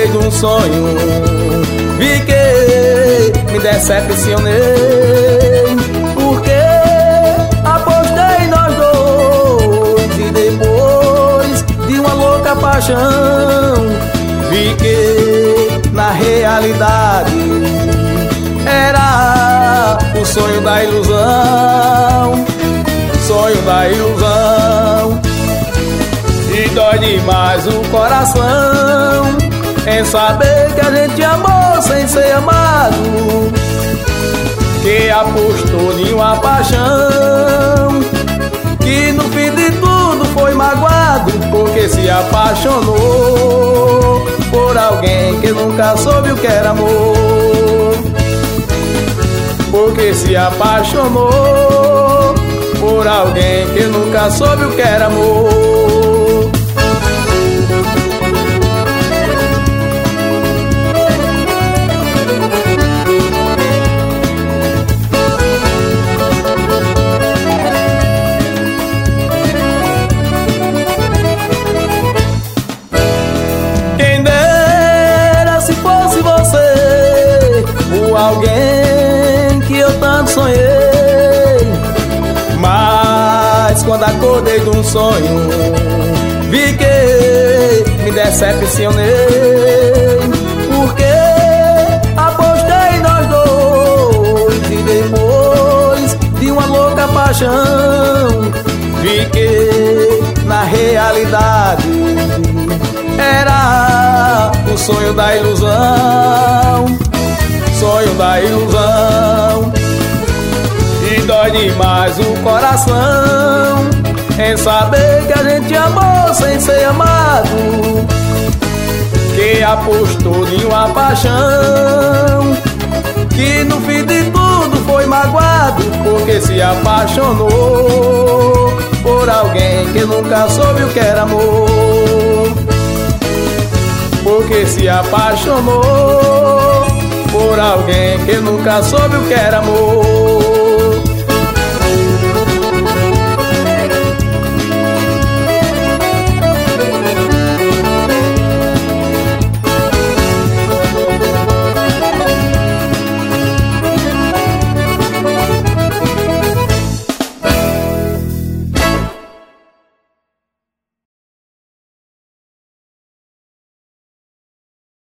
acordei de um sonho, vi que me decepcionei, porque apostei nós dois e depois de uma louca paixão vi que na realidade era o sonho da ilusão, sonho da ilusão. E dói demais o coração em saber que a gente amou sem ser amado, que apostou em uma paixão, que no fim de tudo foi magoado, porque se apaixonou por alguém que nunca soube o que era amor, porque se apaixonou por alguém que nunca soube o que era amor. Quem dera se fosse você o alguém que eu tanto sonhei, mas quando acordei de um sonho vi que me decepcionei, porque apostei nós dois e depois de uma louca paixão vi que na realidade era o sonho da ilusão, sonho da ilusão. E dói demais o coração em saber que a gente amou sem ser amado, que apostou em uma paixão, que no fim de tudo foi magoado, porque se apaixonou por alguém que nunca soube o que era amor, porque se apaixonou por alguém que nunca soube o que era amor.